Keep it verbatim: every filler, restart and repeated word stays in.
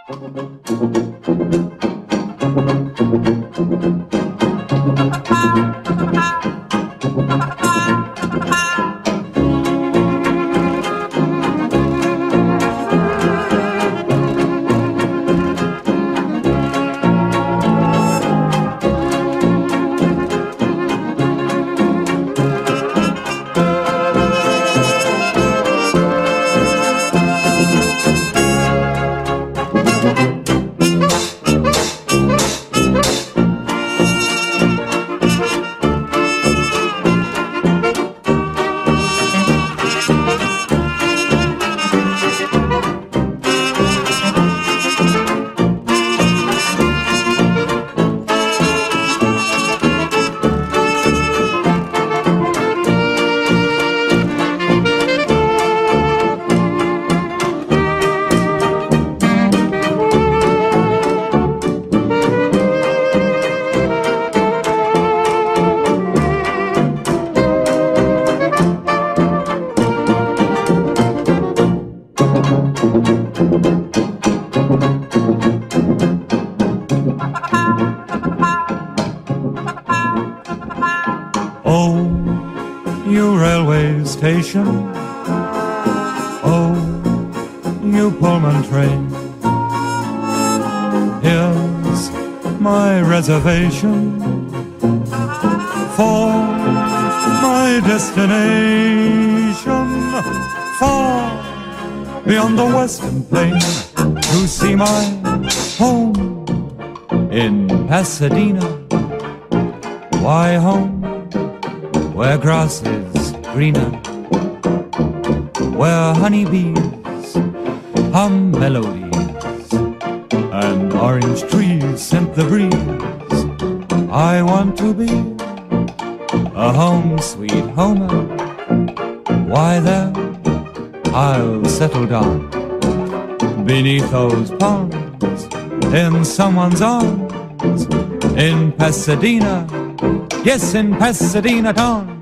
Oh, you railway station. Oh, you Pullman train. Here's my reservation for my destination, far beyond the western plain, to see my home in Pasadena. Why home? Where grass is greener, where honeybees hum melodies, and orange trees scent the breeze. I want to be a home sweet homer. Why there? I'll settle down beneath those palms, in someone's arms, in Pasadena. Yes, in Pasadena town.